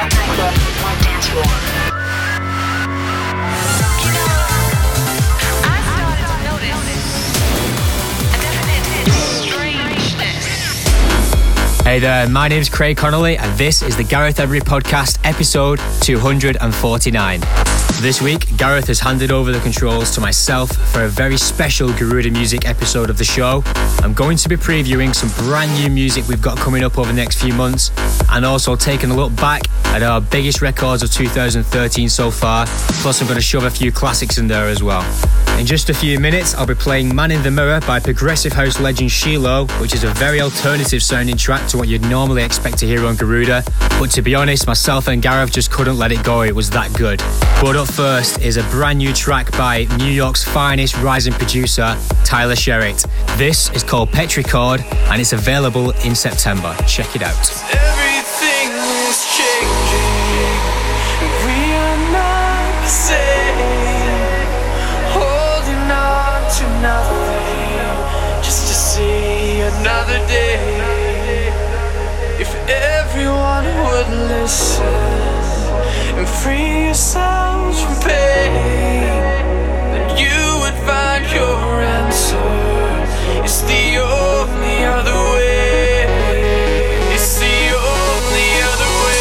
Hey there, my name's Craig Connolly and this is the Gareth Emery Podcast, episode 249. This week, Gareth has handed over the controls to myself for a very special Garuda Music episode of the show. I'm going to be previewing some brand new music we've got coming up over the next few months and also taking a look back at our biggest records of 2013 so far, plus I'm going to shove a few classics in there as well. In just a few minutes, I'll be playing Man in the Mirror by progressive house legend Shiloh, which is a very alternative sounding track to what you'd normally expect to hear on Garuda. But to be honest, myself and Gareth just couldn't let it go, it was that good. But up first is a brand new track by New York's finest rising producer, Tyler Sherritt. This is called Petrichord and it's available in September. Check it out. Everything is changing, we are not the same. Holding on to nothing, just to see another day. If everyone would listen and free yourselves from pain, then you would find your answer. It's the only other way. It's the only other way.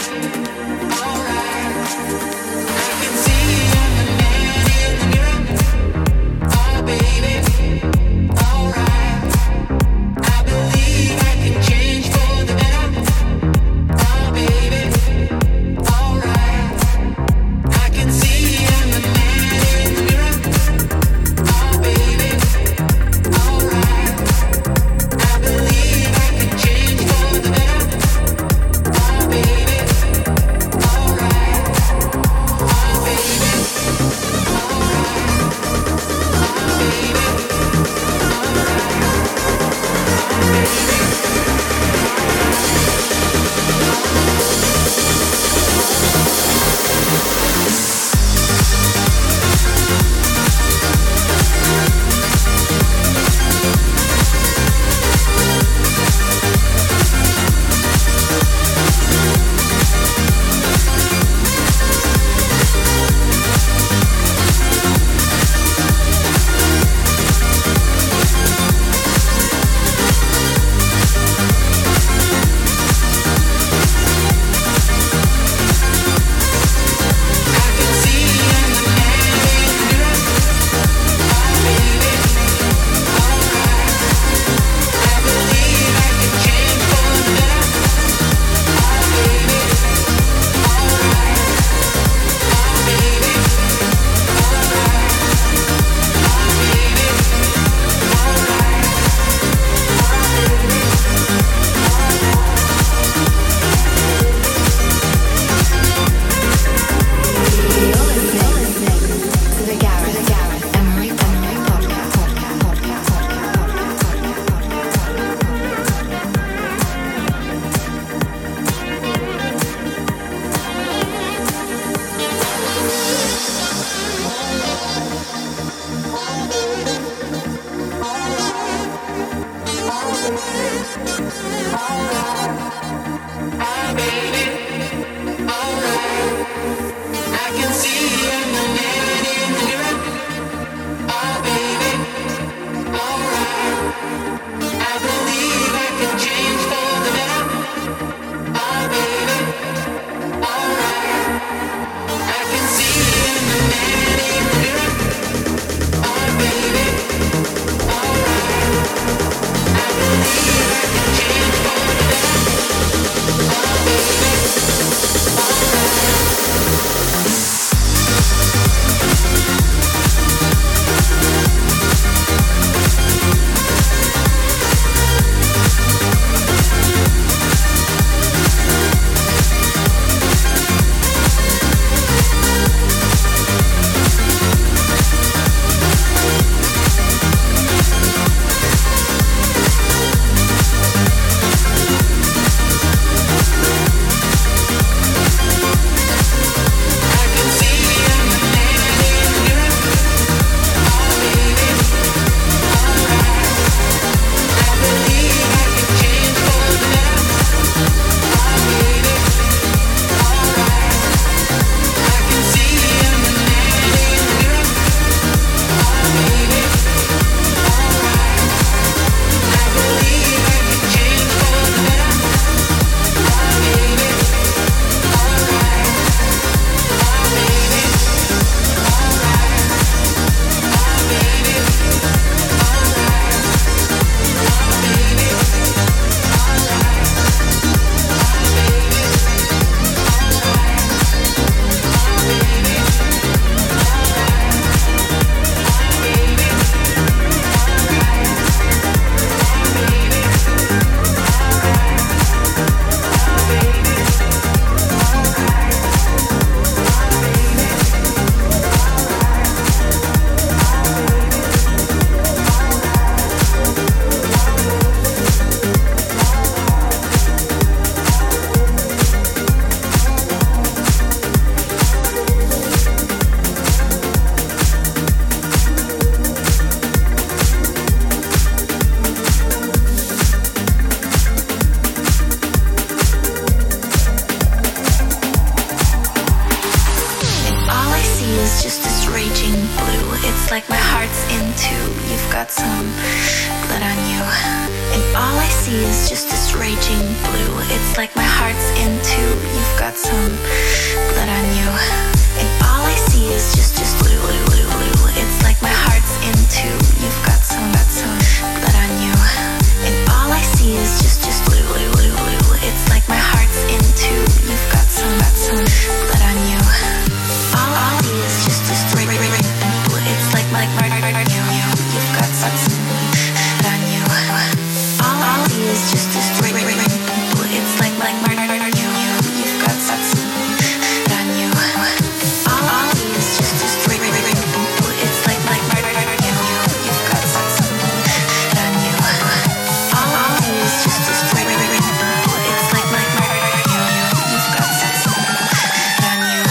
All I see is just this raging blue. It's like my heart's into. You've got some blood on you, and all I see is just this raging blue. It's like my heart's into. You've got some blood on you, and all I see is just blue, blue, blue, blue. It's like my heart's into. You've got some blood on you, and all I see is just blue, blue, blue, blue. It's like my heart's into. You've got some blood on you. All I see is just blue. It's like my heart, you've got some blood on you. All I see is just blue. It's like my heart, you've got some blood on you. All I see is just blue. It's like my heart, you've got some blood on you. All I see is just blue. It's like my heart, you've got some blood on you.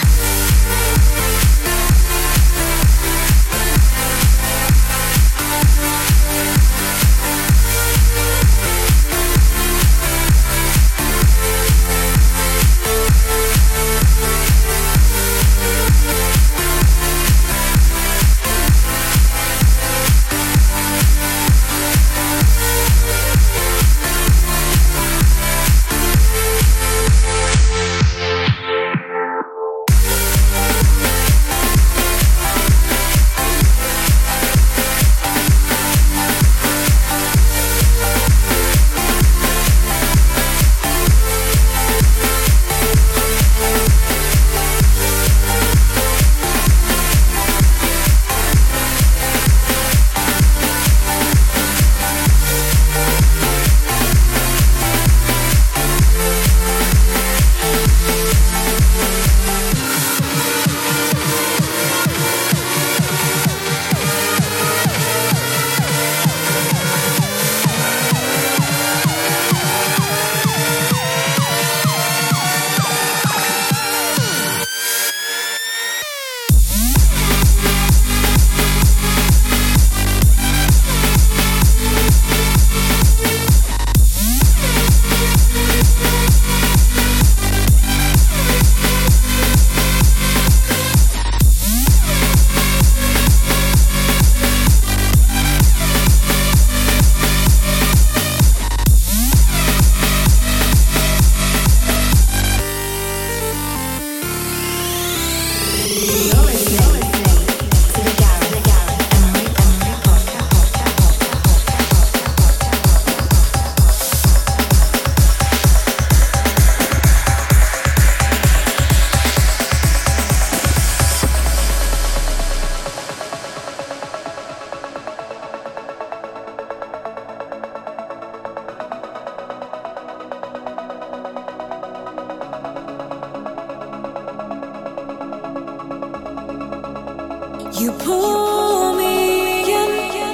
You pull me in,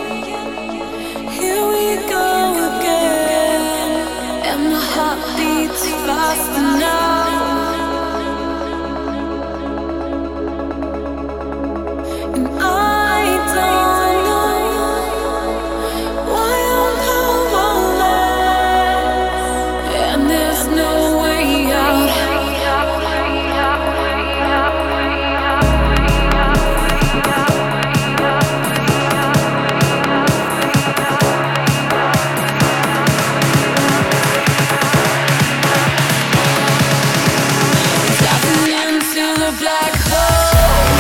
here we go again, and my heart beats faster now. And I don't know why I'm powerless, and there's no way out. Black hole.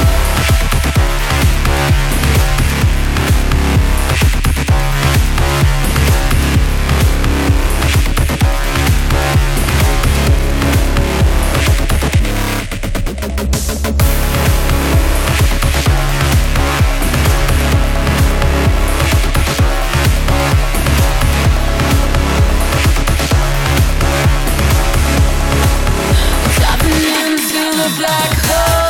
Diving into the black hole.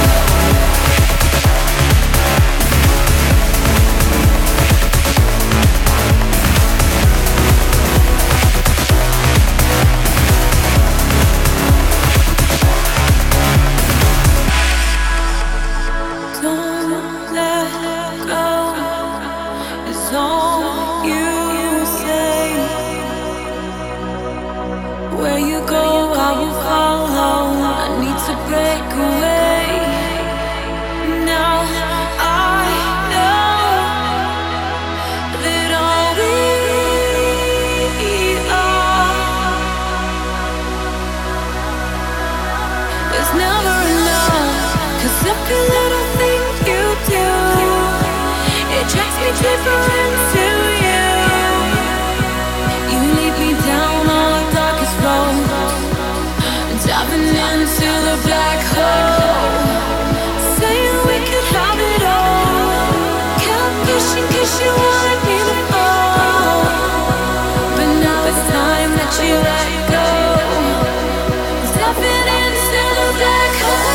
Don't let go is all you say. Where you go, I will follow. I need to break away. every little thing you do. It drags me deeper into you. You lead me down all the darkest roads, diving into the black hole, saying we could have it all. Kept pushing 'cause you wanted me to fall, but now it's time that you let go. Stepping into the black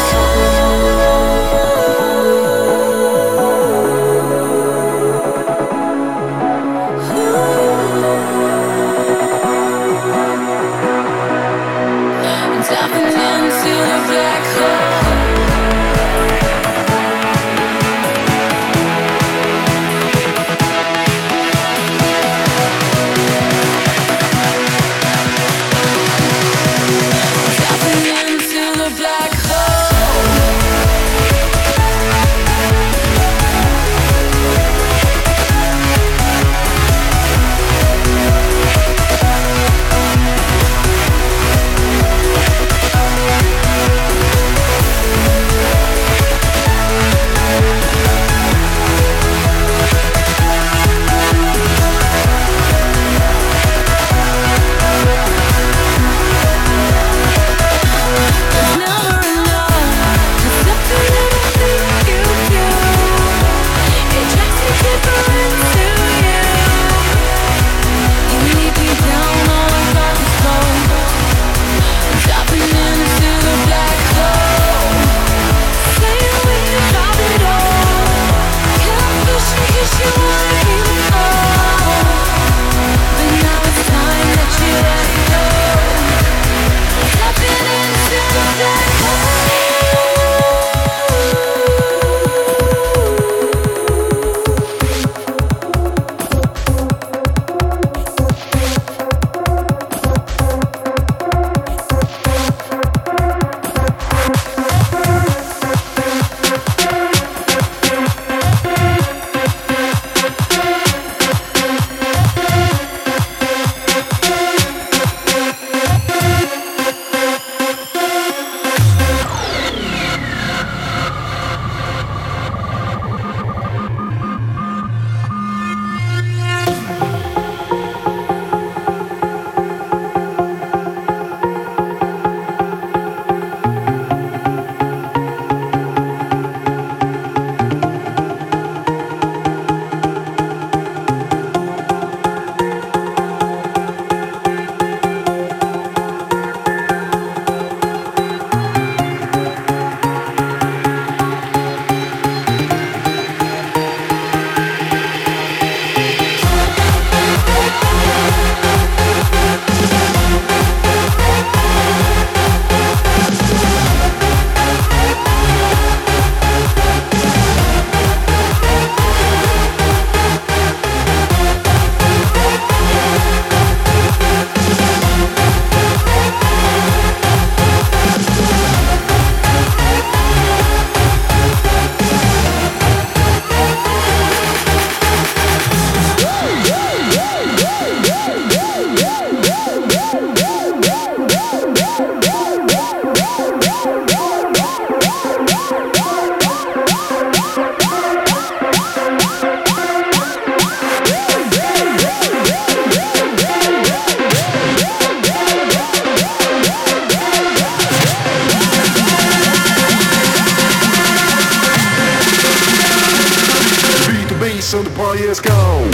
so the party is gone.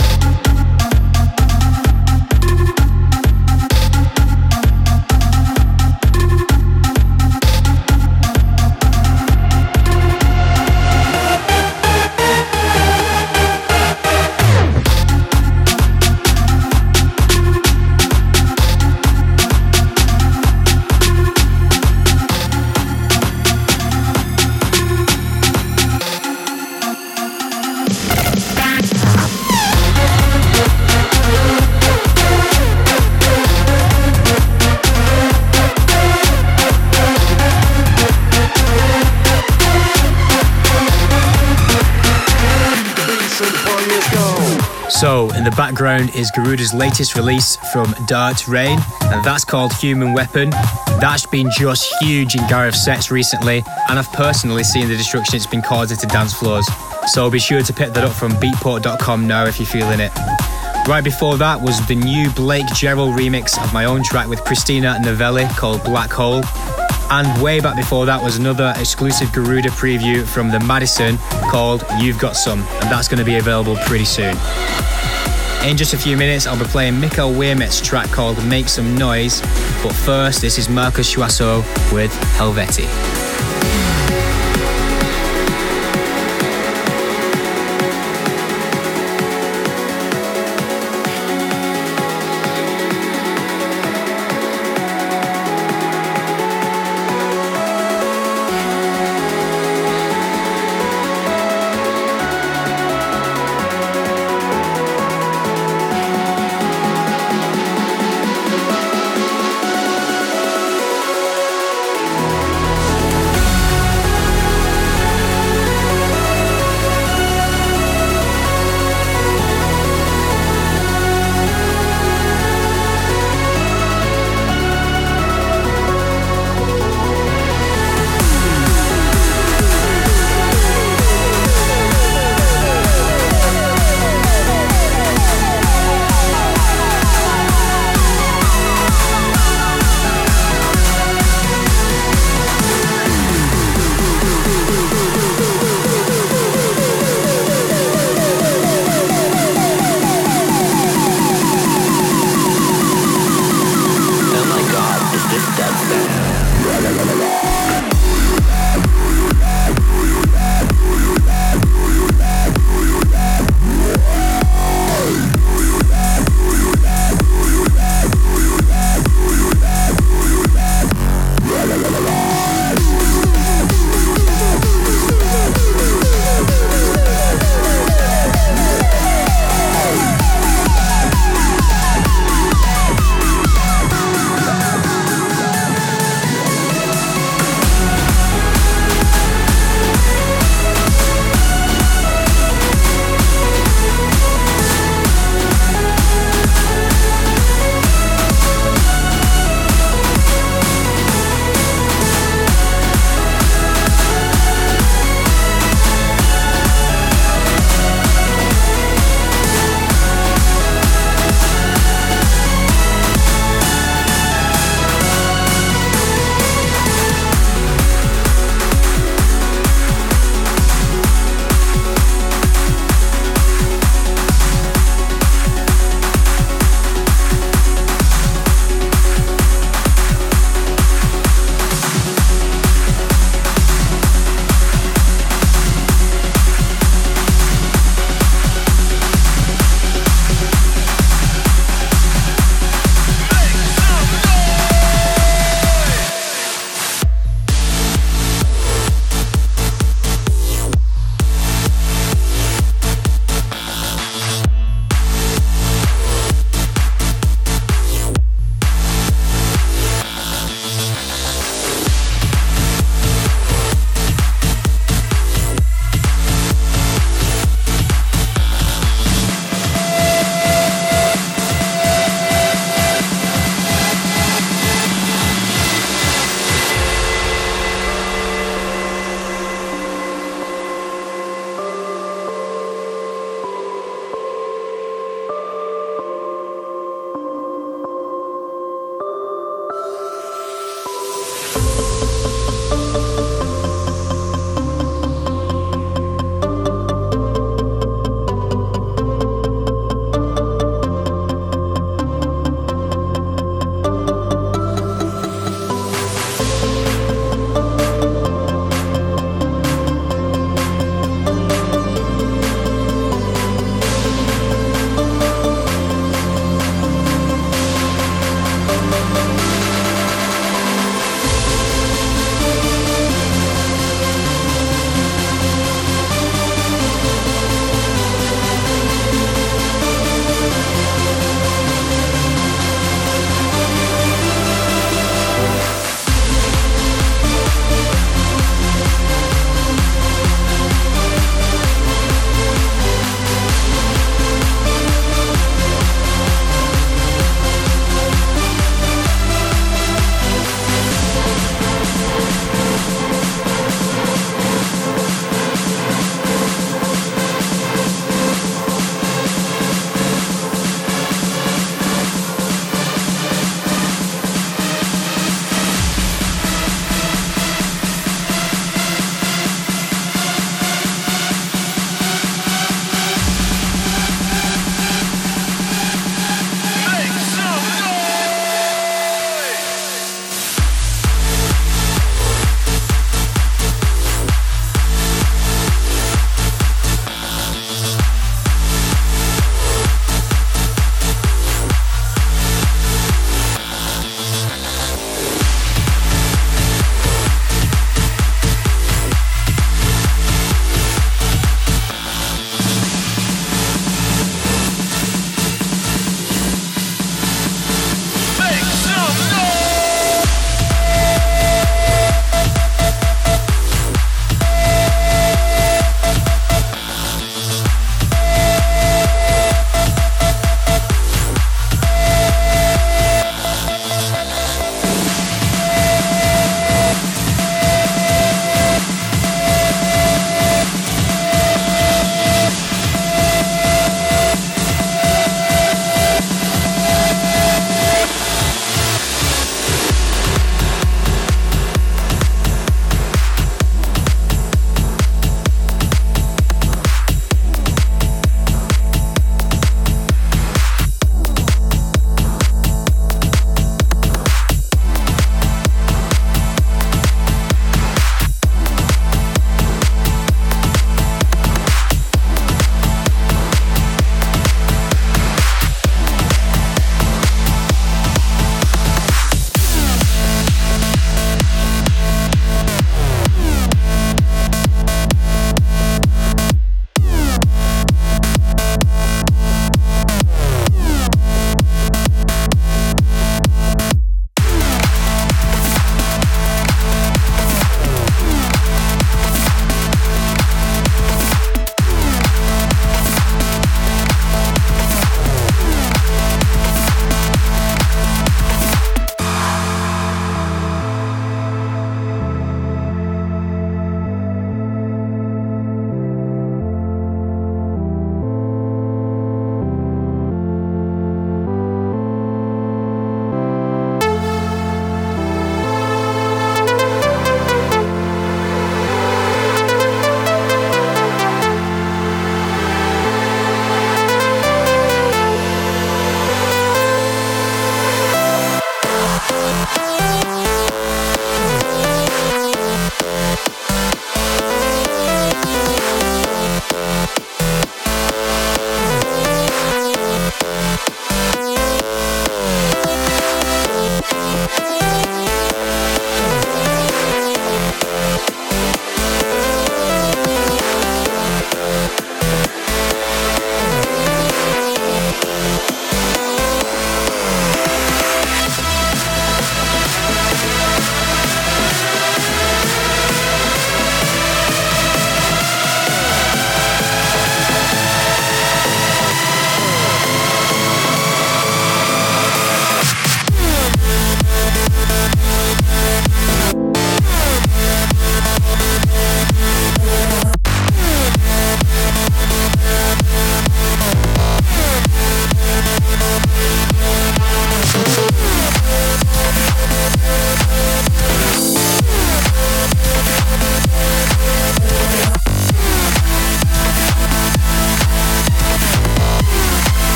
So, in the background is Garuda's latest release from Dirt Rain, and that's called Human Weapon. That's been just huge in Gareth's sets recently, and I've personally seen the destruction it's been causing to dance floors. So be sure to pick that up from beatport.com now if you're feeling it. Right before that was the new Blake Gerald remix of my own track with Christina Novelli called Black Hole. And way back before that was another exclusive Garuda preview from the Madison called You've Got Some, and that's going to be available pretty soon. In just a few minutes, I'll be playing Mikael Wiermet's track called Make Some Noise, but first, this is Marcus Schwasso with Helveti.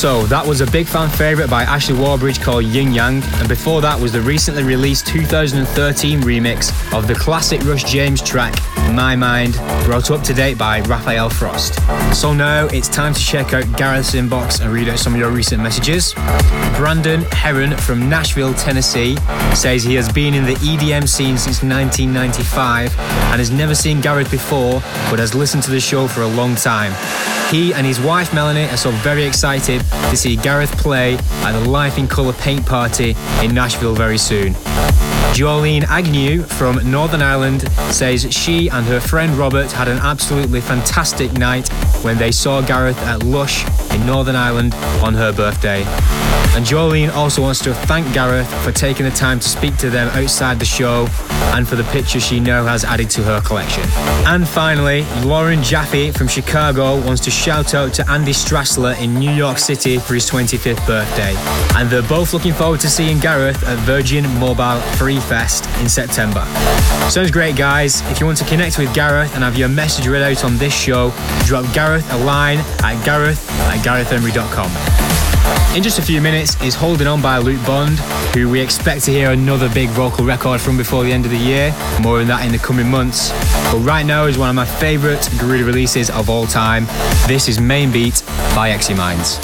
So that was a big fan favourite by Ashley Warbridge called Yin Yang, and before that was the recently released 2013 remix of the classic Rush James track My Mind, brought up to date by Raphael Frost. So now it's time to check out Gareth's inbox and read out some of your recent messages. Brandon Heron from Nashville, Tennessee says he has been in the EDM scene since 1995 and has never seen Gareth before, but has listened to the show for a long time. He and his wife Melanie are so very excited to see Gareth play at the Life in Colour paint party in Nashville very soon. Jolene Agnew from Northern Ireland says she and her friend Robert had an absolutely fantastic night when they saw Gareth at Lush in Northern Ireland on her birthday. And Jolene also wants to thank Gareth for taking the time to speak to them outside the show and for the pictures she now has added to her collection. And finally, Lauren Jaffe from Chicago wants to shout out to Andy Strassler in New York City for his 25th birthday. And they're both looking forward to seeing Gareth at Virgin Mobile Free Fest in September. Sounds great, guys. If you want to connect with Gareth and have your message read out on this show, drop Gareth a line at gareth@garethemry.com. In just a few minutes is Holding On by Luke Bond, who we expect to hear another big vocal record from before the end of the year. More on that in the coming months. But right now is one of my favourite Garuda releases of all time. This is Main Beat by Exy Minds.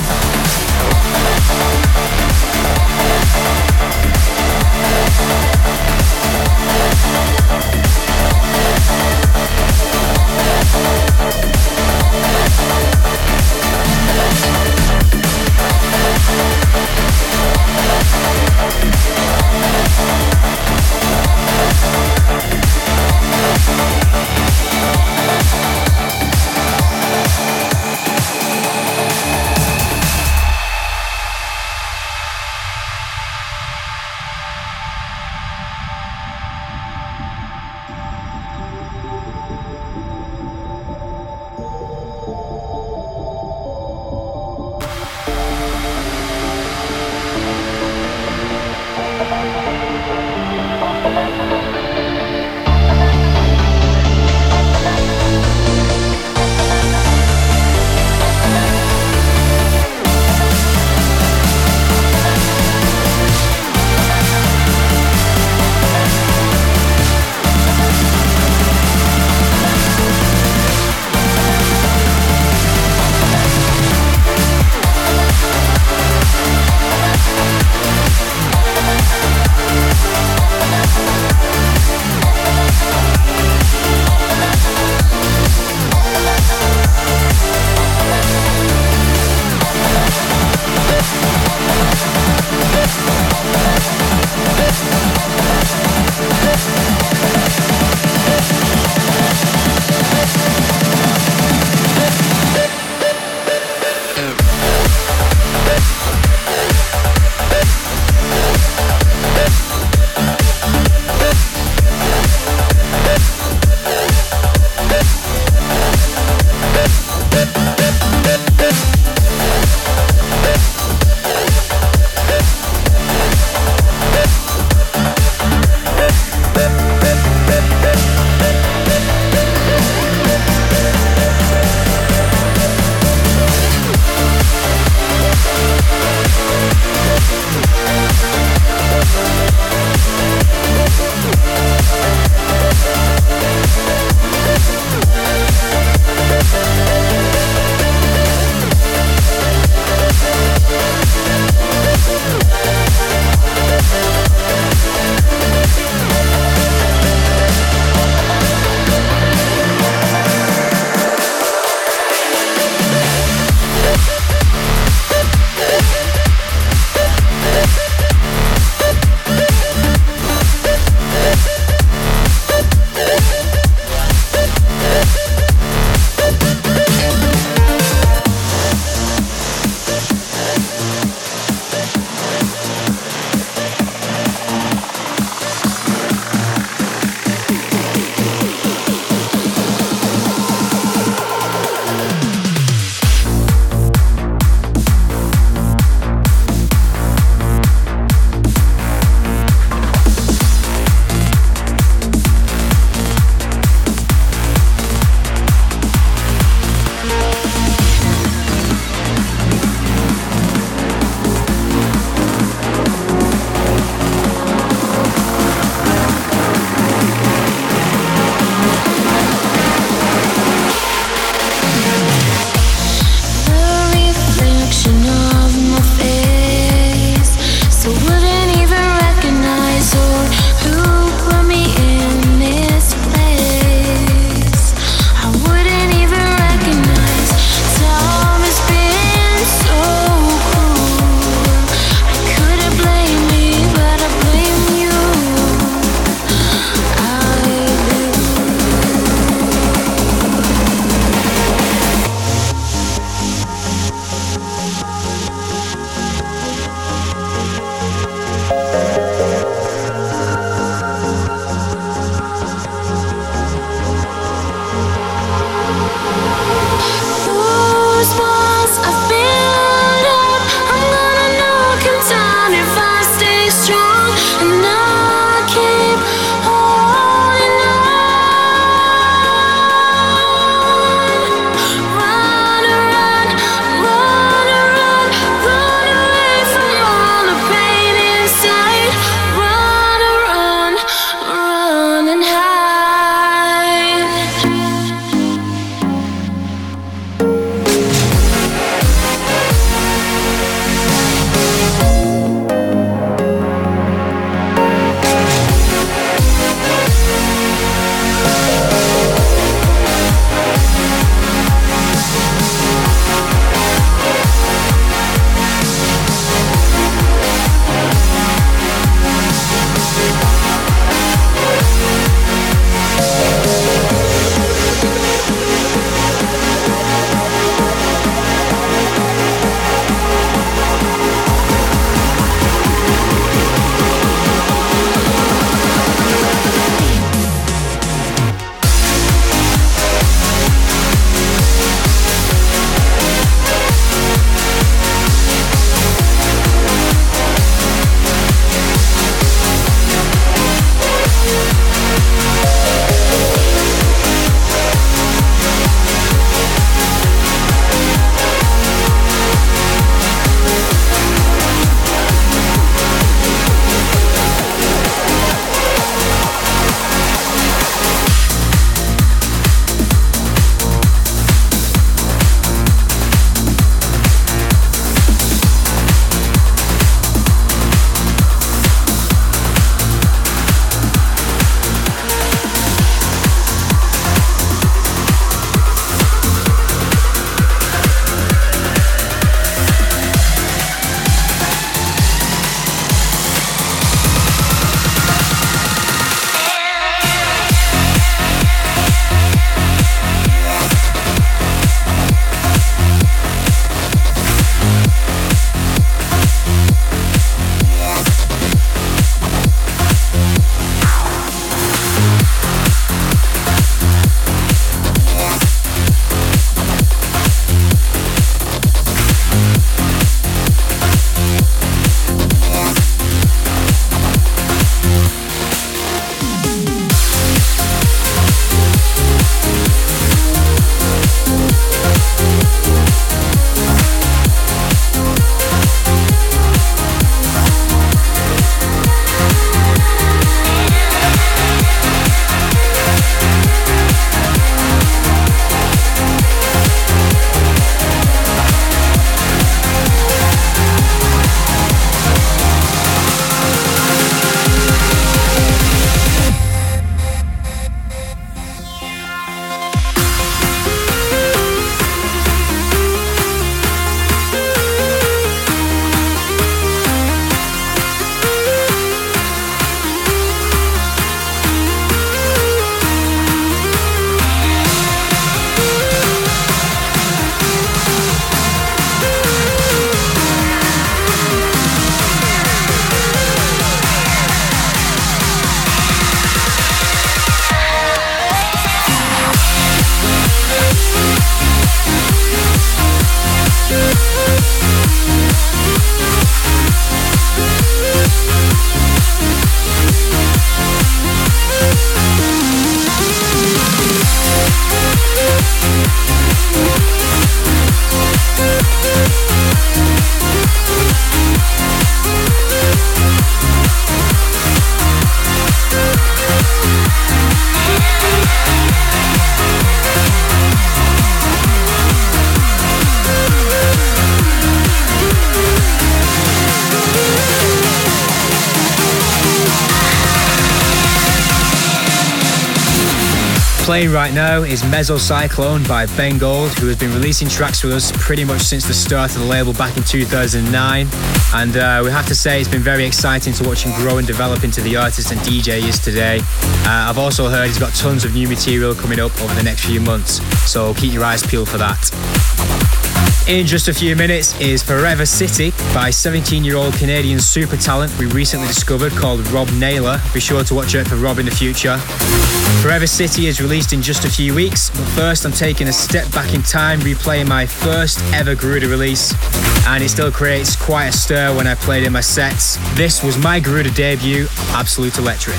Playing right now is Mesocyclone by Ben Gold, who has been releasing tracks with us pretty much since the start of the label back in 2009. And we have to say it's been very exciting to watch him grow and develop into the artist and DJ he is today. I've also heard he's got tons of new material coming up over the next few months, so keep your eyes peeled for that. In just a few minutes is Forever City by 17-year-old Canadian super talent we recently discovered called Rob Naylor. Be sure to watch out for Rob in the future. Forever City is released in just a few weeks, but first I'm taking a step back in time, replaying my first ever Garuda release, and it still creates quite a stir when I played in my sets. This was my Garuda debut, Absolute Electric.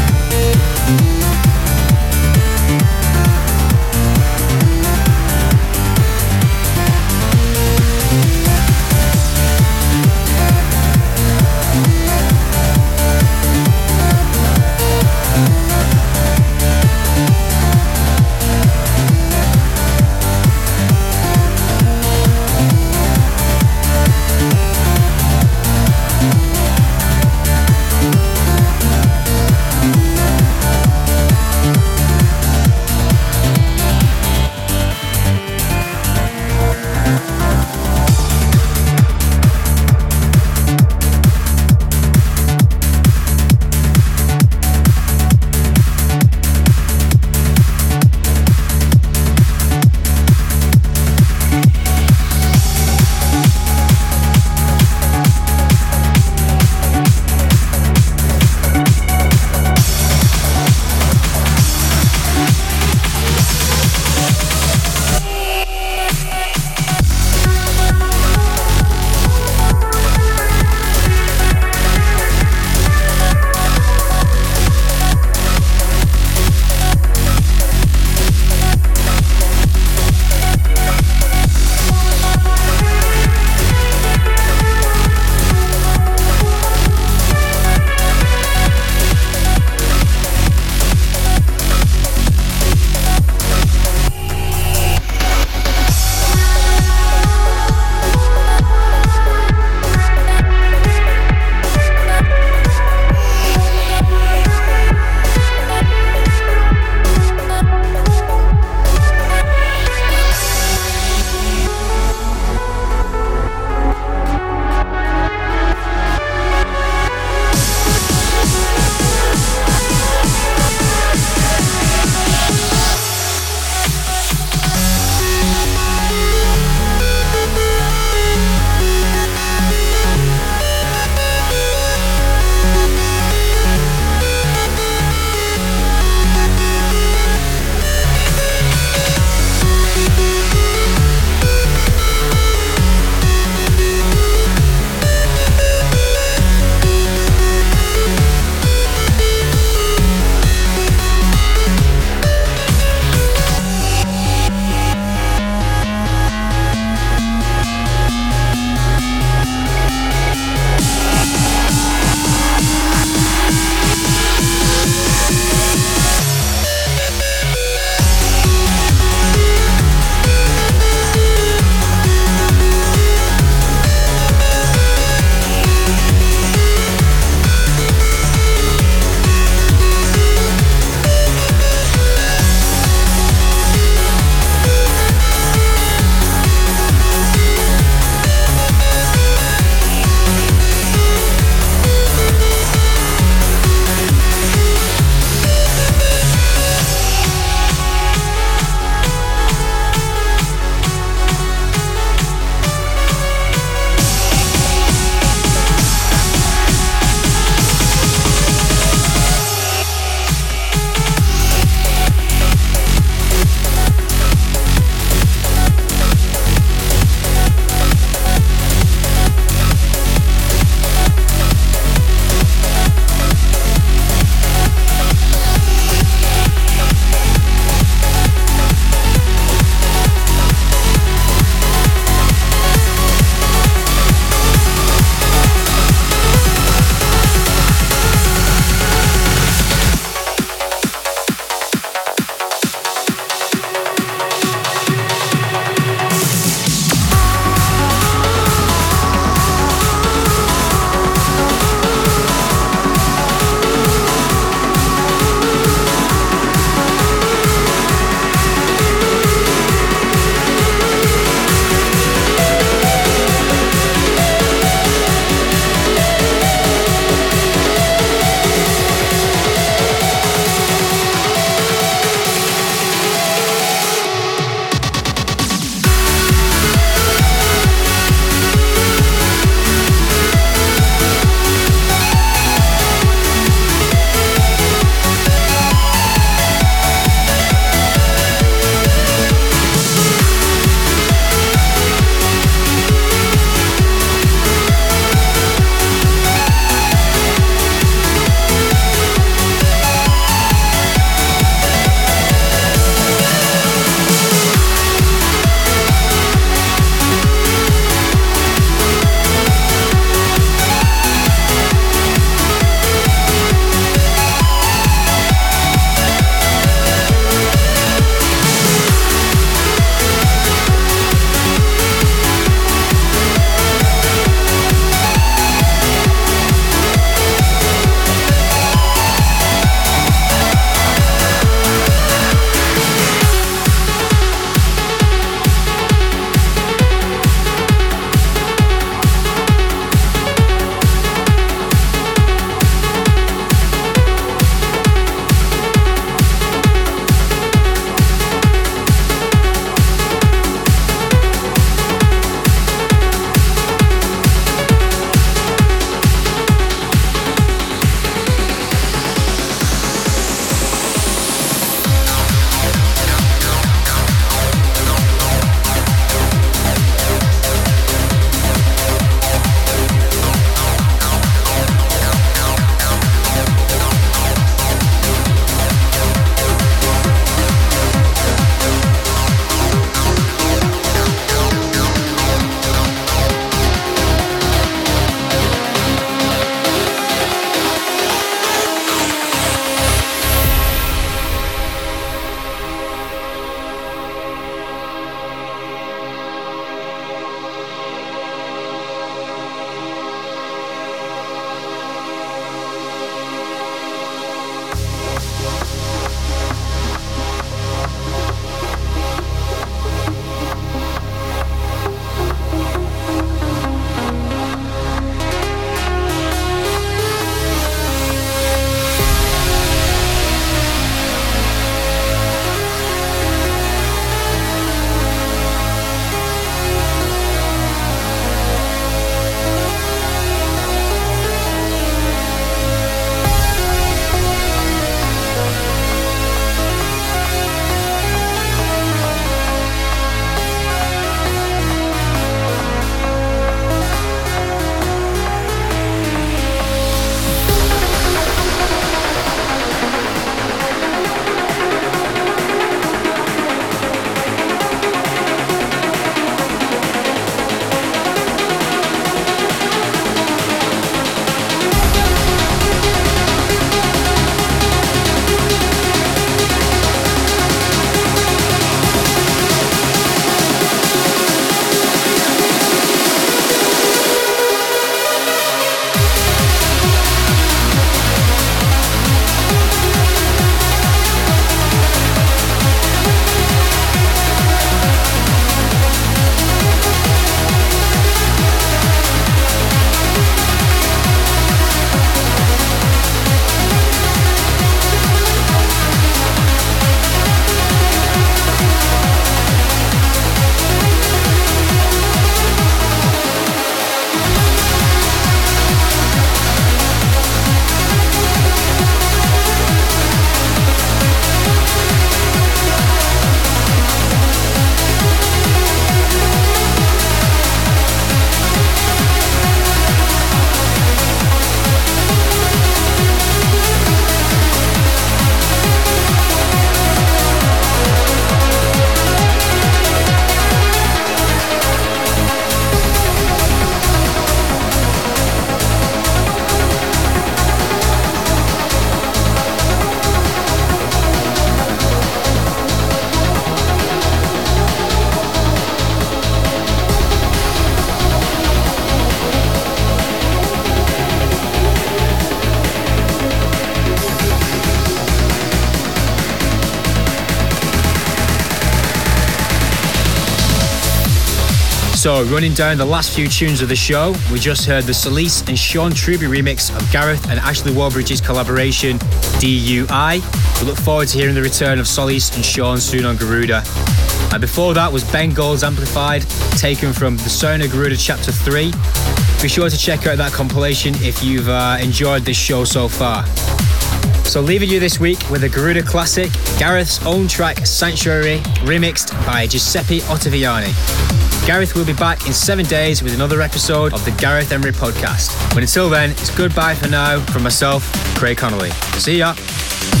So, running down the last few tunes of the show, we just heard the Solis and Sean Truby remix of Gareth and Ashley Warbridge's collaboration, DUI. We look forward to hearing the return of Solis and Sean soon on Garuda. And before that was Ben Gold's Amplified, taken from the Sound of Garuda Chapter 3. Be sure to check out that compilation if you've enjoyed this show so far. So leaving you this week with a Garuda classic, Gareth's own track Sanctuary, remixed by Giuseppe Ottaviani. Gareth will be back in 7 days with another episode of the Gareth Emery Podcast. But until then, it's goodbye for now from myself, Craig Connolly. See ya!